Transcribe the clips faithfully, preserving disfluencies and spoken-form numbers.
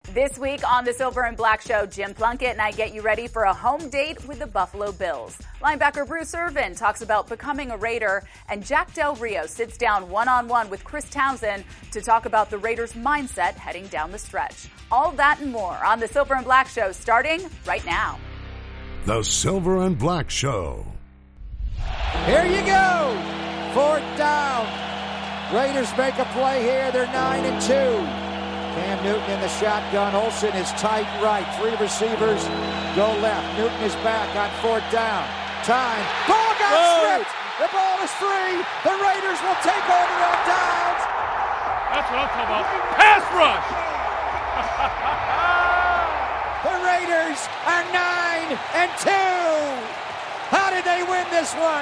This week on the Silver and Black Show, Jim Plunkett and I get you ready for a home date with the Buffalo Bills. Linebacker Bruce Irvin talks about becoming a Raider, and Jack Del Rio sits down one-on-one with Chris Townsend to talk about the Raiders' mindset heading down the stretch. All that and more on the Silver and Black Show, starting right now. The Silver and Black Show. Here you go. Fourth down. Raiders make a play here. They're nine and two. Cam Newton in the shotgun. Olsen is tight right. Three receivers go left. Newton is back on fourth down. Time. Ball got stripped. The ball is free. The Raiders will take over on downs. That's what I'm talking about. Pass rush. The Raiders are nine and two. How did they win this one?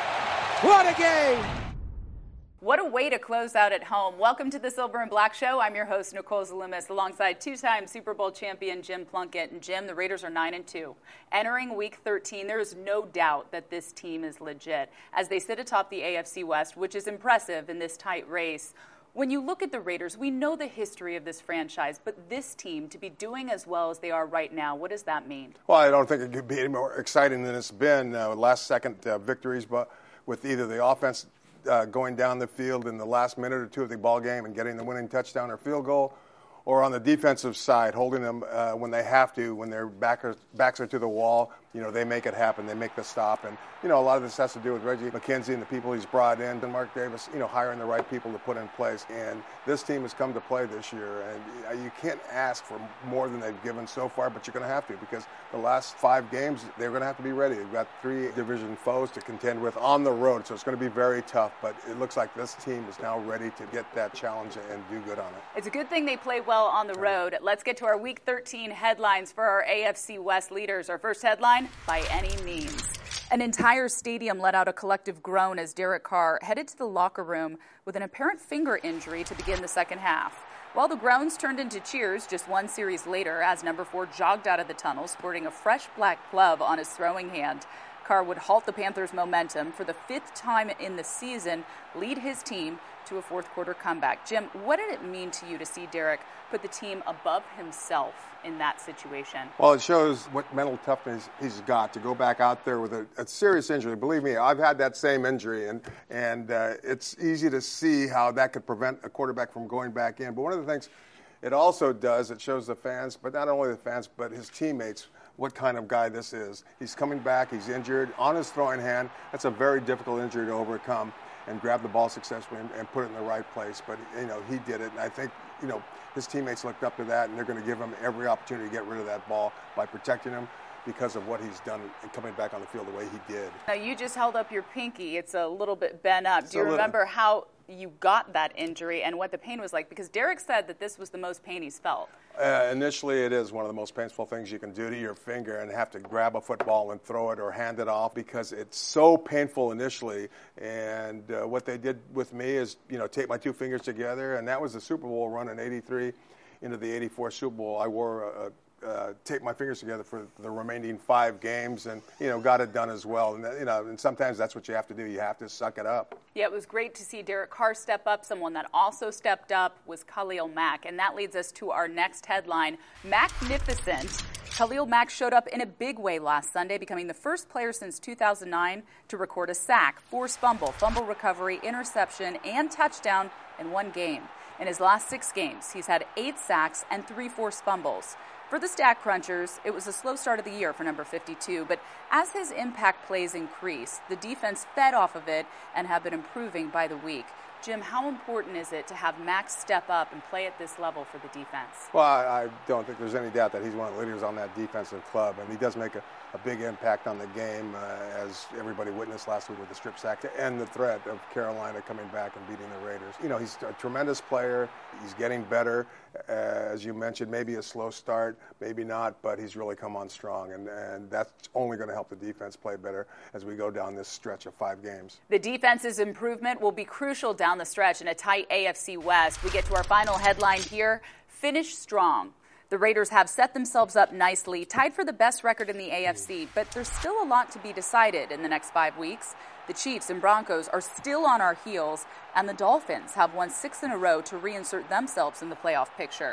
What a game. What a way to close out at home. Welcome to the Silver and Black Show. I'm your host, Nicole Zalimis, alongside two-time Super Bowl champion Jim Plunkett. And Jim, the Raiders are nine and two. Entering Week thirteen, there is no doubt that this team is legit as they sit atop the A F C West, which is impressive in this tight race. When you look at the Raiders, we know the history of this franchise, but this team, to be doing as well as they are right now, what does that mean? Well, I don't think it could be any more exciting than it's been. Uh, last-second uh, victories, but with either the offense Uh, going down the field in the last minute or two of the ball game and getting the winning touchdown or field goal, or on the defensive side, holding them uh, when they have to, when their backers, backs are to the wall. You know, they make it happen. They make the stop. And, you know, a lot of this has to do with Reggie McKenzie and the people he's brought in, and Mark Davis, you know, hiring the right people to put in place. And this team has come to play this year. And you can't ask for more than they've given so far, but you're going to have to, because the last five games, they're going to have to be ready. They've got three division foes to contend with on the road, so it's going to be very tough. But it looks like this team is now ready to get that challenge and do good on it. It's a good thing they play well on the road. Let's get to our Week thirteen headlines for our A F C West leaders. Our first headline, by any means. An entire stadium let out a collective groan as Derek Carr headed to the locker room with an apparent finger injury to begin the second half. While the groans turned into cheers just one series later as number four jogged out of the tunnel sporting a fresh black glove on his throwing hand. Carr would halt the Panthers' momentum for the fifth time in the season, lead his team to a fourth quarter comeback. Jim, what did it mean to you to see Derek put the team above himself in that situation? Well, it shows what mental toughness he's got to go back out there with a, a serious injury. Believe me, I've had that same injury, and and uh, it's easy to see how that could prevent a quarterback from going back in. But one of the things it also does, it shows the fans, but not only the fans, but his teammates, what kind of guy this is. He's coming back, he's injured on his throwing hand. That's a very difficult injury to overcome, and grab the ball successfully and, and put it in the right place. But, you know, he did it, and I think, you know, his teammates looked up to that, and they're going to give him every opportunity to get rid of that ball by protecting him because of what he's done and coming back on the field the way he did. Now, you just held up your pinky. It's a little bit bent up. It's Do you remember how you got that injury and what the pain was like? Because Derek said that this was the most pain he's felt. Uh, initially, it is one of the most painful things you can do to your finger, and have to grab a football and throw it or hand it off, because it's so painful initially. And uh, what they did with me is, you know, tape my two fingers together, and that was the Super Bowl run in eighty-three into the eighty-four Super Bowl. I wore a, Uh, tape my fingers together for the remaining five games, and, you know, got it done as well. And, you know, and sometimes that's what you have to do. You have to suck it up. Yeah, it was great to see Derek Carr step up. Someone that also stepped up was Khalil Mack. And that leads us to our next headline, Magnificent. Khalil Mack showed up in a big way last Sunday, becoming the first player since two thousand nine to record a sack, forced fumble, fumble recovery, interception, and touchdown in one game. In his last six games, he's had eight sacks and three forced fumbles. For the stat crunchers, it was a slow start of the year for number fifty-two, but as his impact plays increase, the defense fed off of it and have been improving by the week. Jim, how important is it to have Max step up and play at this level for the defense? Well, I, I don't think there's any doubt that he's one of the leaders on that defensive club, and he does make a, a big impact on the game, uh, as everybody witnessed last week with the strip sack, to end the threat of Carolina coming back and beating the Raiders. You know, he's a tremendous player. He's getting better. Uh, as you mentioned, maybe a slow start, maybe not, but he's really come on strong, and, and that's only going to help the defense play better as we go down this stretch of five games. The defense's improvement will be crucial down the stretch in a tight A F C West. We get to our final headline here, finish strong. The Raiders have set themselves up nicely, tied for the best record in the A F C, but there's still a lot to be decided in the next five weeks. The Chiefs and Broncos are still on our heels, and the Dolphins have won six in a row to reinsert themselves in the playoff picture.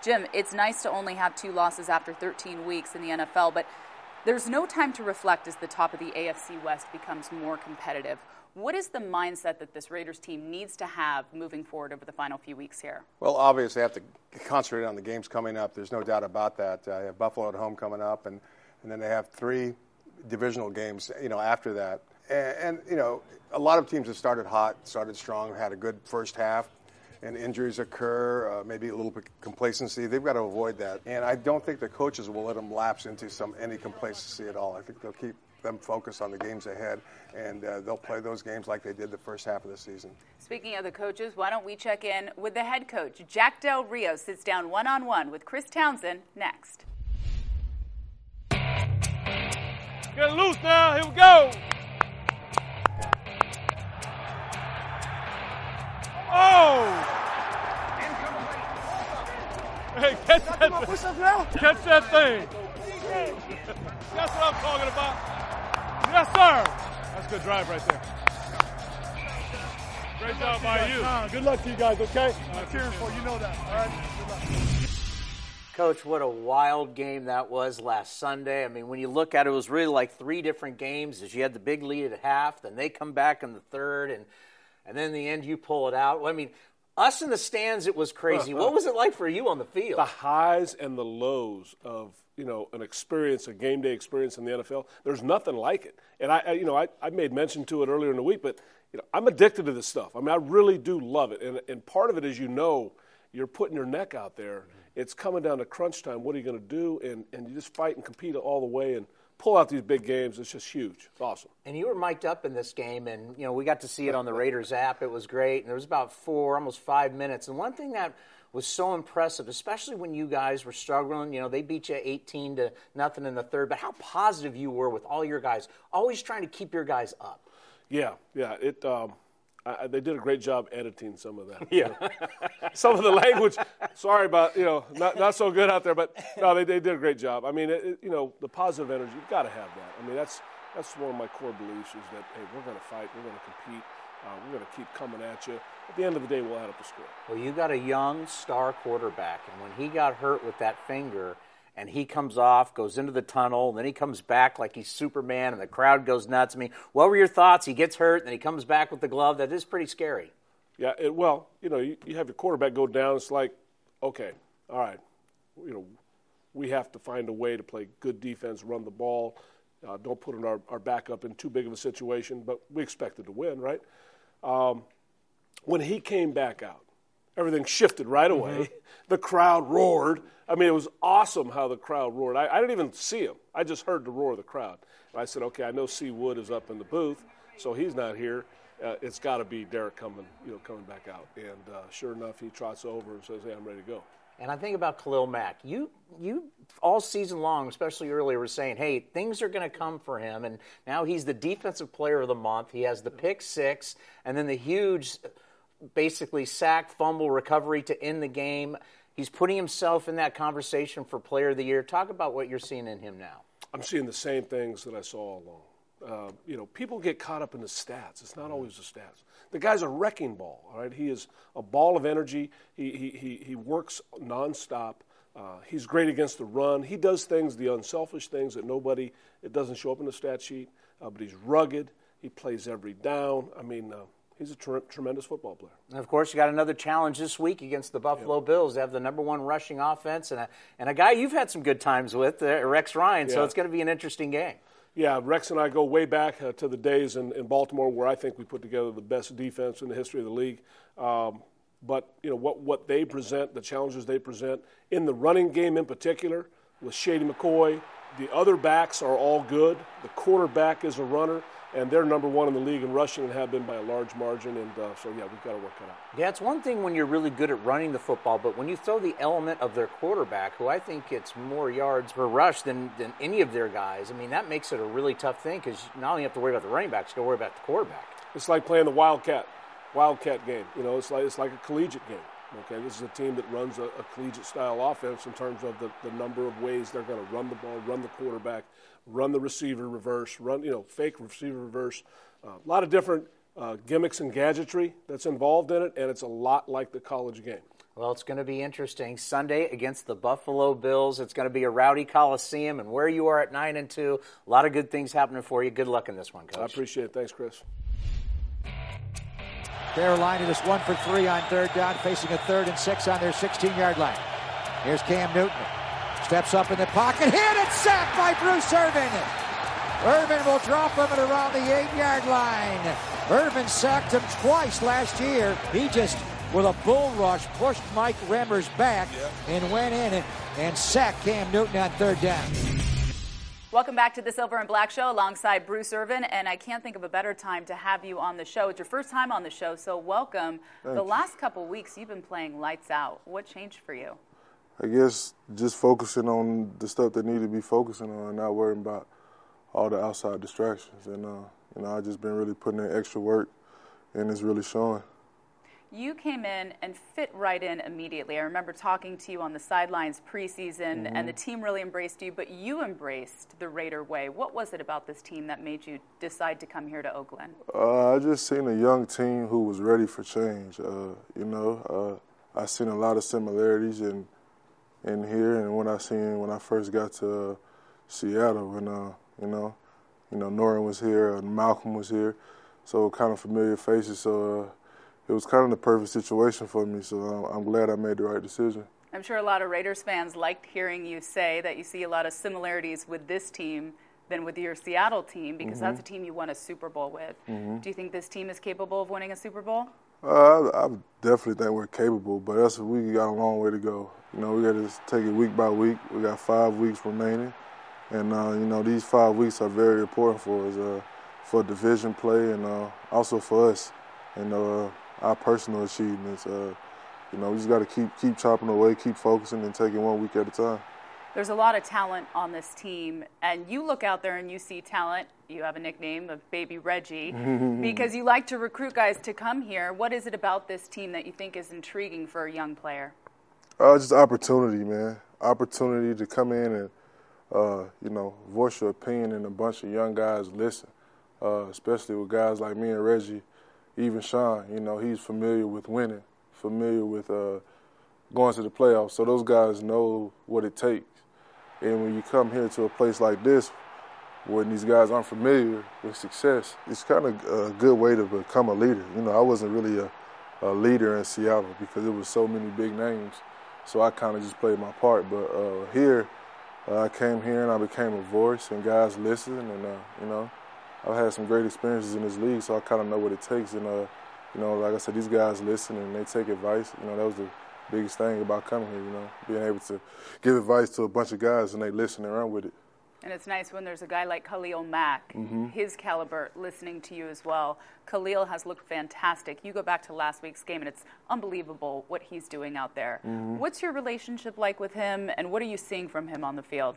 Jim, it's nice to only have two losses after thirteen weeks in the N F L, but there's no time to reflect as the top of the A F C West becomes more competitive. What is the mindset that this Raiders team needs to have moving forward over the final few weeks here? Well, obviously, they have to concentrate on the games coming up. There's no doubt about that. Uh, they have Buffalo at home coming up, and, and then they have three divisional games, you know, after that. And, and, you know, a lot of teams have started hot, started strong, had a good first half, and injuries occur, uh, maybe a little bit complacency. They've got to avoid that. And I don't think the coaches will let them lapse into some any complacency at all. I think they'll keep them focused on the games ahead, and uh, they'll play those games like they did the first half of the season. Speaking of the coaches, why don't we check in with the head coach? Jack Del Rio sits down one-on-one with Chris Townsend next. Get loose now. Here we go. Oh! Hey, catch that thing. Catch that thing. That's what I'm talking about. Yes, sir. That's a good drive right there. Great job by you. Nah, good luck to you guys, okay? I'm cheering for you. You know that. All right? Good luck. Coach, what a wild game that was last Sunday. I mean, when you look at it, it was really like three different games. As you had the big lead at half, then they come back in the third, and and then in the end you pull it out. Well, I mean, us in the stands, it was crazy. What was it like for you on the field? The highs and the lows of, you know, an experience, a game day experience in the N F L. There's nothing like it. And I, I you know, I, I made mention to it earlier in the week, but you know, I'm addicted to this stuff. I mean, I really do love it. And and part of it is, you know, you're putting your neck out there. It's coming down to crunch time. What are you going to do? And and you just fight and compete all the way and pull out these big games. It's just huge. It's awesome. And you were mic'd up in this game, and, you know, we got to see it on the Raiders app. It was great. And there was about four, almost five minutes. And one thing that was so impressive, especially when you guys were struggling, you know, they beat you eighteen to nothing in the third, but how positive you were with all your guys, always trying to keep your guys up. Yeah, yeah. It um, I, they did a great job editing some of that. Yeah. Some of the language, sorry about, you know, not not so good out there, but no, they, they did a great job. I mean, it, it, you know, the positive energy, you've got to have that. I mean, that's that's one of my core beliefs is that, hey, we're going to fight, we're going to compete, uh, we're going to keep coming at you. At the end of the day, we'll add up the score. Well, you got a young star quarterback, and when he got hurt with that finger, and he comes off, goes into the tunnel, and then he comes back like he's Superman, and the crowd goes nuts. I mean, what were your thoughts? He gets hurt, and then he comes back with the glove. That is pretty scary. Yeah, it, well, you know, you, you have your quarterback go down. It's like, okay, all right, you know, we have to find a way to play good defense, run the ball, uh, don't put our, our backup in too big of a situation, but we expected to win, right? Um, when he came back out, everything shifted right away. Mm-hmm. The crowd roared. I mean, it was awesome how the crowd roared. I, I didn't even see him. I just heard the roar of the crowd. And I said, okay, I know C. Wood is up in the booth, so he's not here. Uh, it's got to be Derek coming, you know, coming back out. And uh, sure enough, he trots over and says, hey, I'm ready to go. And I think about Khalil Mack. You, you all season long, especially earlier, were saying, hey, things are going to come for him. And now he's the defensive player of the month. He has the pick six and then the huge, basically, sack, fumble, recovery to end the game. He's putting himself in that conversation for player of the year. Talk about what you're seeing in him now. I'm seeing the same things that I saw all along. Uh, you know, people get caught up in the stats. It's not always the stats. The guy's a wrecking ball, all right? He is a ball of energy. He he he, he works nonstop. Uh, he's great against the run. He does things, the unselfish things that nobody, it doesn't show up in the stat sheet, uh, but he's rugged. He plays every down. I mean, uh, he's a ter- tremendous football player. And, of course, you got another challenge this week against the Buffalo yeah. Bills. They have the number one rushing offense and a, and a guy you've had some good times with, uh, Rex Ryan, yeah. so it's going to be an interesting game. Yeah, Rex and I go way back uh, to the days in, in Baltimore where I think we put together the best defense in the history of the league. Um, but, you know, what, what they present, the challenges they present, in the running game in particular, with Shady McCoy, the other backs are all good. The quarterback is a runner, and they're number one in the league in rushing and have been by a large margin. And uh, so, yeah, we've got to work that out. Yeah, it's one thing when you're really good at running the football, but when you throw the element of their quarterback, who I think gets more yards per rush than, than any of their guys, I mean, that makes it a really tough thing because not only you have to worry about the running backs, you got to worry about the quarterback. It's like playing the Wildcat, Wildcat game. You know, it's like it's like a collegiate game. Okay, this is a team that runs a, a collegiate-style offense in terms of the, the number of ways they're going to run the ball, run the quarterback, run the receiver reverse, run, you know, fake receiver reverse. Uh, a lot of different uh, gimmicks and gadgetry that's involved in it, and it's a lot like the college game. Well, it's going to be interesting. Sunday against the Buffalo Bills. It's going to be a rowdy Coliseum, and where you are at nine and two, a lot of good things happening for you. Good luck in this one, Coach. I appreciate it. Thanks, Chris. Carolina just one for three on third down, facing a third and six on their sixteen-yard line. Here's Cam Newton. Steps up in the pocket, hit and sacked by Bruce Irvin. Irvin will drop him at around the eight-yard line. Irvin sacked him twice last year. He just, with a bull rush, pushed Mike Remmers back and went in and, and sacked Cam Newton on third down. Welcome back to the Silver and Black Show alongside Bruce Irvin, and I can't think of a better time to have you on the show. It's your first time on the show, so welcome. Thank the you. last couple weeks, you've been playing lights out. What changed for you? I guess just focusing on the stuff that need to be focusing on and not worrying about all the outside distractions. And, uh, you know, I've just been really putting in extra work, and it's really showing. You came in and fit right in immediately. I remember talking to you on the sidelines preseason, Mm-hmm. and the team really embraced you, but you embraced the Raider way. What was it about this team that made you decide to come here to Oakland? Uh, I just seen a young team who was ready for change. Uh, you know, uh, I seen a lot of similarities in in here, and when I seen when I first got to uh, Seattle, and uh, you know, you know, Norton was here, and Malcolm was here, so kind of familiar faces. So. Uh, It was kind of the perfect situation for me, so I'm glad I made the right decision. I'm sure a lot of Raiders fans liked hearing you say that you see a lot of similarities with this team than with your Seattle team, because Mm-hmm. that's a team you won a Super Bowl with. Mm-hmm. Do you think this team is capable of winning a Super Bowl? Uh, I, I definitely think we're capable, but that's we got a long way to go. You know, we got to take it week by week. We got five weeks remaining, and uh, you know these five weeks are very important for us, uh, for division play, and uh, also for us. And uh, our personal achievements. Uh, you know, we just got to keep keep chopping away, keep focusing, and taking one week at a time. There's a lot of talent on this team, and you look out there and you see talent. You have a nickname of Baby Reggie because you like to recruit guys to come here. What is it about this team that you think is intriguing for a young player? Uh, just opportunity, man. Opportunity to come in and, uh, you know, voice your opinion, and a bunch of young guys listen, uh, especially with guys like me and Reggie. Even Sean, you know, he's familiar with winning, familiar with uh, going to the playoffs. So those guys know what it takes. And when you come here to a place like this, when these guys aren't familiar with success, it's kind of a good way to become a leader. You know, I wasn't really a, a leader in Seattle because it was so many big names. So I kind of just played my part. But uh, here, uh, I came here and I became a voice, and guys listen, and, uh, you know, I've had some great experiences in this league, so I kind of know what it takes. And, uh, you know, like I said, these guys listen and they take advice. You know, that was the biggest thing about coming here, you know, being able to give advice to a bunch of guys and they listen and run with it. And it's nice when there's a guy like Khalil Mack, Mm-hmm. his caliber, listening to you as well. Khalil has looked fantastic. You go back to last week's game, and it's unbelievable what he's doing out there. Mm-hmm. What's your relationship like with him, and what are you seeing from him on the field?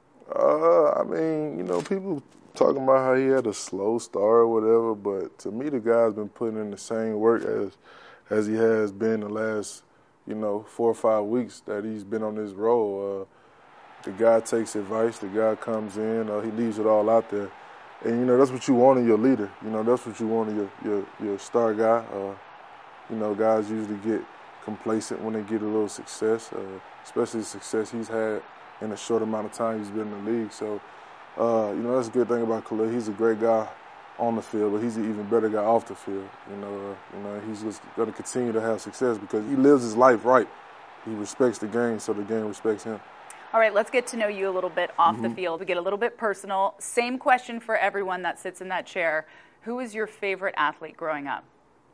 Uh, I mean, you know, people talking about how he had a slow start or whatever, but to me, the guy's been putting in the same work as as he has been the last, you know, four or five weeks that he's been on this role. Uh, the guy takes advice. The guy comes in. Uh, he leaves it all out there. And, you know, that's what you want in your leader. You know, that's what you want in your, your, your star guy. Uh, you know, guys usually get complacent when they get a little success, uh, especially the success he's had in a short amount of time he's been in the league. So, uh, you know, that's a good thing about Khalil. He's a great guy on the field, but he's an even better guy off the field. You know, uh, you know, he's just going to continue to have success because he lives his life right. He respects the game, so the game respects him. All right, let's get to know you a little bit off Mm-hmm. the field. We get a little bit personal. Same question for everyone that sits in that chair. Who is your favorite athlete growing up?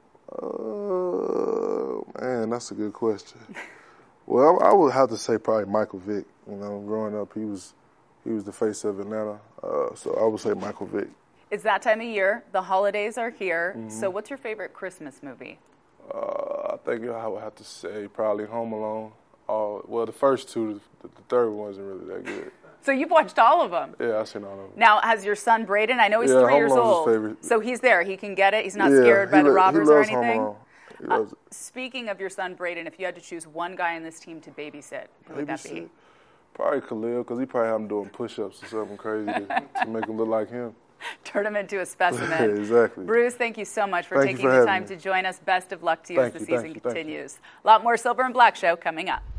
Uh, man, that's a good question. Well, I, I would have to say probably Michael Vick. You know, growing up, he was he was the face of Atlanta, uh, so I would say Michael Vick. It's that time of year. The holidays are here. Mm-hmm. So what's your favorite Christmas movie? Uh, I think I would have to say probably Home Alone. Uh, well, the first two, the, the third one wasn't really that good. So you've watched all of them. Yeah, I've seen all of them. Now, has your son Braden, I know he's Yeah, three Home years Alone's his old, favorite. so he's there. He can get it. He's not Yeah, scared by he the lo- robbers he or loves Home anything. Alone. He Uh, loves it. speaking of your son Braden, if you had to choose one guy in this team to babysit, who would that be? Babysit? Probably Khalil, because he probably have him doing push-ups or something crazy to, to make him look like him. Turn him into a specimen. Exactly. Bruce, thank you so much for Thank taking you for the having time me. to join us. Best of luck to you Thank as the you, season thank you, thank you. continues. A lot more Silver and Black Show coming up.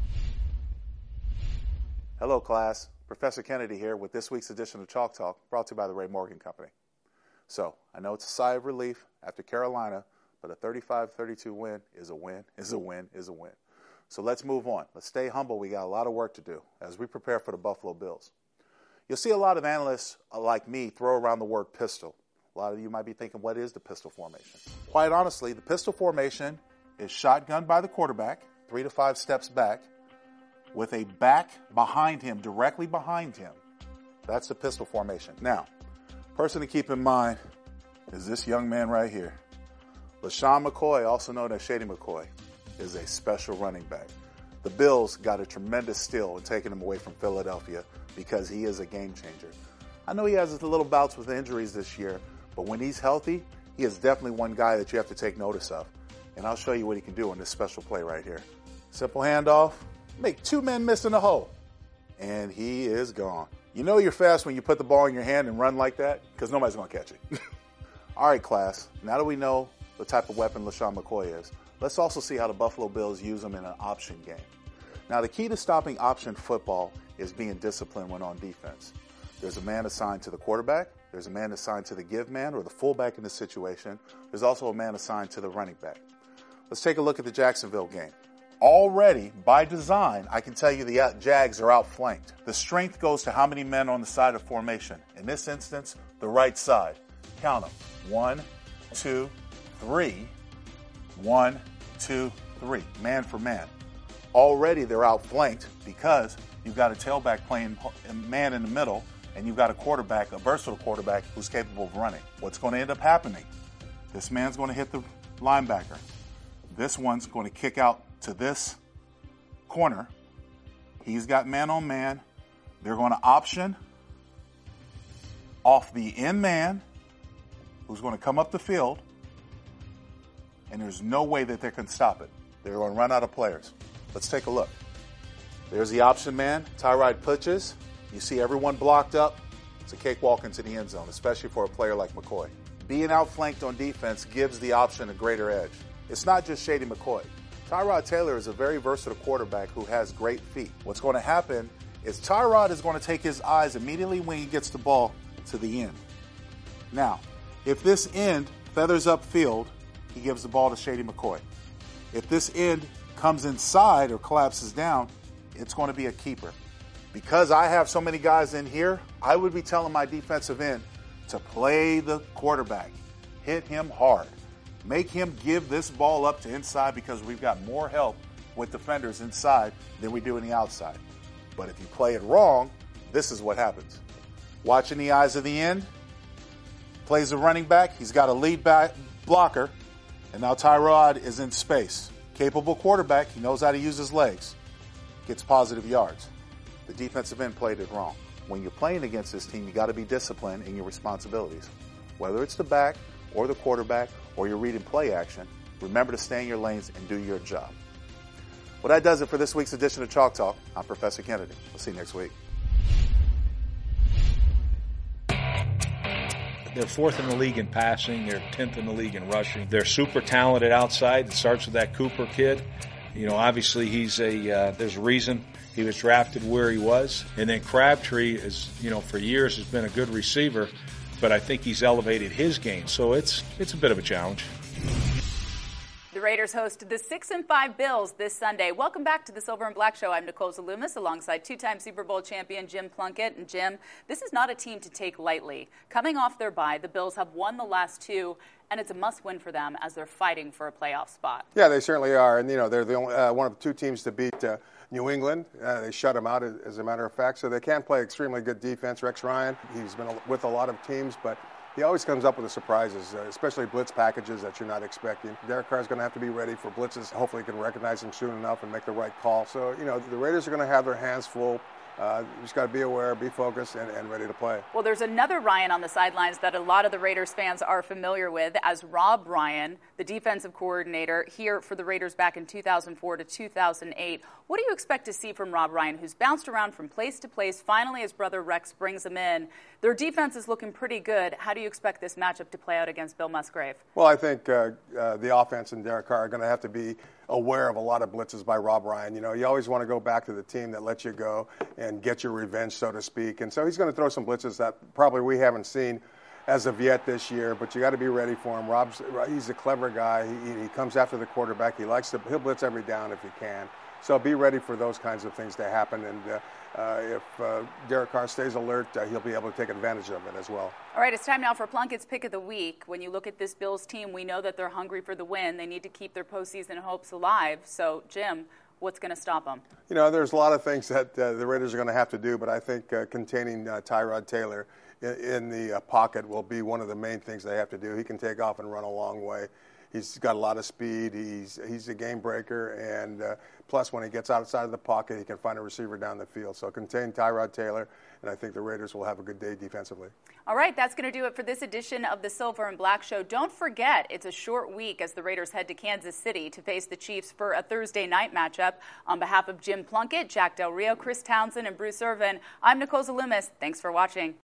Hello, class. Professor Kennedy here with this week's edition of Chalk Talk, brought to you by the Ray Morgan Company. So, I know it's a sigh of relief after Carolina, but a thirty-five thirty-two win is a win, is a win, is a win. So let's move on. Let's stay humble. We got a lot of work to do as we prepare for the Buffalo Bills. You'll see a lot of analysts like me throw around the word pistol. A lot of you might be thinking, what is the pistol formation? Quite honestly, the pistol formation is shotgun by the quarterback, three to five steps back, with a back behind him, directly behind him. That's the pistol formation. Now, person to keep in mind is this young man right here. LaShawn McCoy, also known as Shady McCoy, is a special running back. The Bills got a tremendous steal in taking him away from Philadelphia because he is a game changer. I know he has a little bouts with injuries this year, but when he's healthy, he is definitely one guy that you have to take notice of. And I'll show you what he can do in this special play right here. Simple handoff, make two men miss in the hole, and he is gone. You know you're fast when you put the ball in your hand and run like that, because nobody's going to catch it. All right, class, now that we know the type of weapon LaShawn McCoy is, let's also see how the Buffalo Bills use him in an option game. Now, the key to stopping option football is being disciplined when on defense. There's a man assigned to the quarterback. There's a man assigned to the give man or the fullback in this situation. There's also a man assigned to the running back. Let's take a look at the Jacksonville game. Already, by design, I can tell you the Jags are outflanked. The strength goes to how many men on the side of formation. In this instance, the right side. Count them. One, two, three. One, two, three. Man for man. Already they're outflanked because you've got a tailback playing man in the middle, and you've got a quarterback, a versatile quarterback, who's capable of running. What's going to end up happening? This man's going to hit the linebacker. This one's going to kick out to this corner. He's got man on man. They're going to option off the end man, who's going to come up the field, and there's no way that they can stop it. They're going to run out of players. Let's take a look. There's the option man. Tyrod pitches. You see everyone blocked up. It's a cakewalk into the end zone, especially for a player like McCoy. Being outflanked on defense gives the option a greater edge. It's not just Shady McCoy. Tyrod Taylor is a very versatile quarterback who has great feet. What's going to happen is Tyrod is going to take his eyes immediately when he gets the ball to the end. Now, if this end feathers upfield, he gives the ball to Shady McCoy. If this end comes inside or collapses down, it's going to be a keeper. Because I have so many guys in here, I would be telling my defensive end to play the quarterback. Hit him hard. Make him give this ball up to inside because we've got more help with defenders inside than we do in the outside. But if you play it wrong, this is what happens. Watching the eyes of the end, plays a running back. He's got a lead back blocker, and now Tyrod is in space. Capable quarterback. He knows how to use his legs. Gets positive yards. The defensive end played it wrong. When you're playing against this team, you got to be disciplined in your responsibilities. Whether it's the back or the quarterback or you're reading play action, remember to stay in your lanes and do your job. Well, that does it for this week's edition of Chalk Talk. I'm Professor Kennedy. We'll see you next week. They're fourth in the league in passing. They're tenth in the league in rushing. They're super talented outside. It starts with that Cooper kid. You know, obviously he's a, uh, there's a reason he was drafted where he was. And then Crabtree is, you know, for years has been a good receiver, but I think he's elevated his game. So it's, it's a bit of a challenge. The Raiders host the six and five Bills this Sunday. Welcome back to the Silver and Black Show. I'm Nicole Zalumis alongside two-time Super Bowl champion Jim Plunkett. And Jim, this is not a team to take lightly. Coming off their bye, the Bills have won the last two, and it's a must-win for them as they're fighting for a playoff spot. Yeah, they certainly are. And, you know, they're the only, uh, one of the two teams to beat uh, New England. Uh, they shut them out, as, as a matter of fact. So they can play extremely good defense. Rex Ryan, he's been with a lot of teams, but he always comes up with the surprises, uh, especially blitz packages that you're not expecting. Derek Carr's going to have to be ready for blitzes. Hopefully he can recognize them soon enough and make the right call. So, you know, the Raiders are going to have their hands full Uh, you just got to be aware, be focused, and, and ready to play. Well, there's another Ryan on the sidelines that a lot of the Raiders fans are familiar with as Rob Ryan, the defensive coordinator here for the Raiders back in two thousand four to two thousand eight. What do you expect to see from Rob Ryan, who's bounced around from place to place? Finally, his brother Rex brings him in. Their defense is looking pretty good. How do you expect this matchup to play out against Bill Musgrave? Well, I think uh, uh, the offense and Derek Carr are going to have to be aware of a lot of blitzes by Rob Ryan. You know, you always want to go back to the team that lets you go and get your revenge, so to speak. And so he's going to throw some blitzes that probably we haven't seen as of yet this year, but you got to be ready for him. Rob's he's a clever guy. He, he comes after the quarterback. He likes to he'll blitz every down if he can. So be ready for those kinds of things to happen. And uh, uh, if uh, Derek Carr stays alert, uh, he'll be able to take advantage of it as well. All right, it's time now for Plunkett's Pick of the Week. When you look at this Bills team, we know that they're hungry for the win. They need to keep their postseason hopes alive. So, Jim, what's going to stop them? You know, there's a lot of things that uh, the Raiders are going to have to do, but I think uh, containing uh, Tyrod Taylor in, in the uh, pocket will be one of the main things they have to do. He can take off and run a long way. He's got a lot of speed. He's he's a game breaker, and uh, plus when he gets outside of the pocket, he can find a receiver down the field. So contain Tyrod Taylor, and I think the Raiders will have a good day defensively. All right, that's going to do it for this edition of the Silver and Black Show. Don't forget, it's a short week as the Raiders head to Kansas City to face the Chiefs for a Thursday night matchup. On behalf of Jim Plunkett, Jack Del Rio, Chris Townsend, and Bruce Irvin, I'm Nicole Zalumis. Thanks for watching.